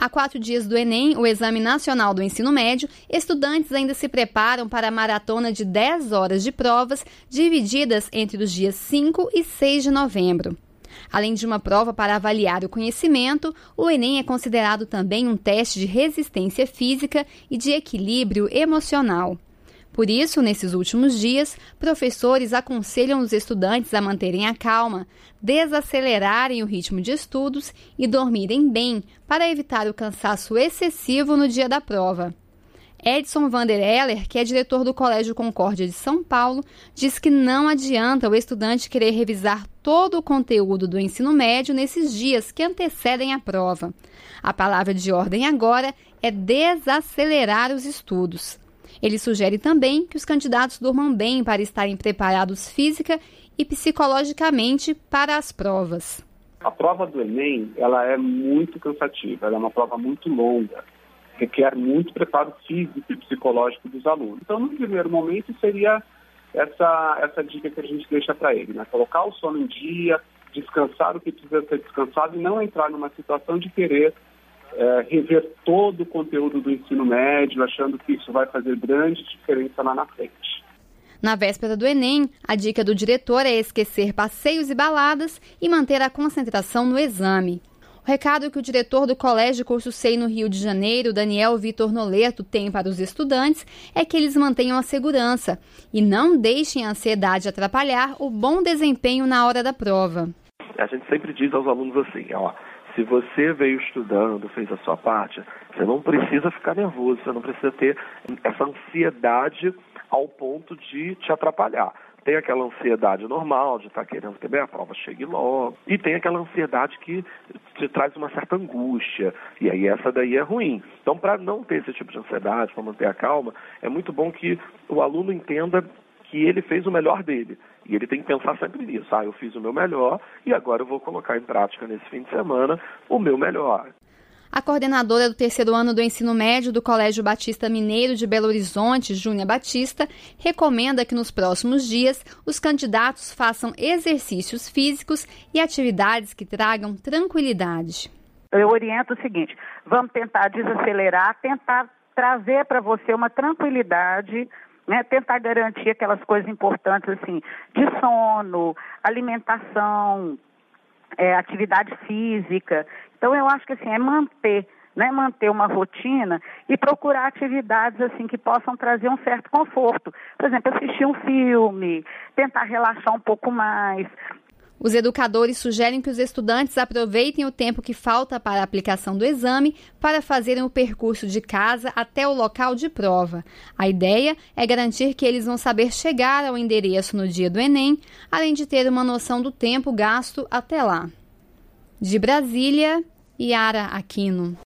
Há 4 dias do Enem, o Exame Nacional do Ensino Médio, estudantes ainda se preparam para a maratona de 10 horas de provas, divididas entre os dias 5 e 6 de novembro. Além de uma prova para avaliar o conhecimento, o Enem é considerado também um teste de resistência física e de equilíbrio emocional. Por isso, nesses últimos dias, professores aconselham os estudantes a manterem a calma, desacelerarem o ritmo de estudos e dormirem bem para evitar o cansaço excessivo no dia da prova. Edson Vandereller, que é diretor do Colégio Concórdia de São Paulo, diz que não adianta o estudante querer revisar todo o conteúdo do ensino médio nesses dias que antecedem a prova. A palavra de ordem agora é desacelerar os estudos. Ele sugere também que os candidatos durmam bem para estarem preparados física e psicologicamente para as provas. A prova do Enem, ela é muito cansativa, ela é uma prova muito longa, requer muito preparo físico e psicológico dos alunos. Então, no primeiro momento, seria essa dica que a gente deixa para ele, né? Colocar o sono em dia, descansar o que precisa ser descansado e não entrar numa situação de querer rever todo o conteúdo do ensino médio, achando que isso vai fazer grande diferença lá na frente. Na véspera do Enem, a dica do diretor é esquecer passeios e baladas e manter a concentração no exame. O recado que o diretor do Colégio Curso SEI no Rio de Janeiro, Daniel Vitor Noleto, tem para os estudantes é que eles mantenham a segurança e não deixem a ansiedade atrapalhar o bom desempenho na hora da prova. A gente sempre diz aos alunos assim, se você veio estudando, fez a sua parte, você não precisa ficar nervoso, você não precisa ter essa ansiedade ao ponto de te atrapalhar. Tem aquela ansiedade normal de estar querendo que a prova chegue logo, e tem aquela ansiedade que te traz uma certa angústia, e aí essa daí é ruim. Então, para não ter esse tipo de ansiedade, para manter a calma, é muito bom que o aluno entenda que ele fez o melhor dele. E ele tem que pensar sempre nisso. Eu fiz o meu melhor e agora eu vou colocar em prática nesse fim de semana o meu melhor. A coordenadora do 3º ano do ensino médio do Colégio Batista Mineiro de Belo Horizonte, Júnia Batista, recomenda que nos próximos dias os candidatos façam exercícios físicos e atividades que tragam tranquilidade. Eu oriento o seguinte, vamos tentar desacelerar, tentar trazer para você uma tranquilidade, tentar garantir aquelas coisas importantes assim, de sono, alimentação, atividade física. Então eu acho que assim, manter uma rotina e procurar atividades assim que possam trazer um certo conforto. Por exemplo, assistir um filme, tentar relaxar um pouco mais. Os educadores sugerem que os estudantes aproveitem o tempo que falta para a aplicação do exame para fazerem o percurso de casa até o local de prova. A ideia é garantir que eles vão saber chegar ao endereço no dia do Enem, além de ter uma noção do tempo gasto até lá. De Brasília, Yara Aquino.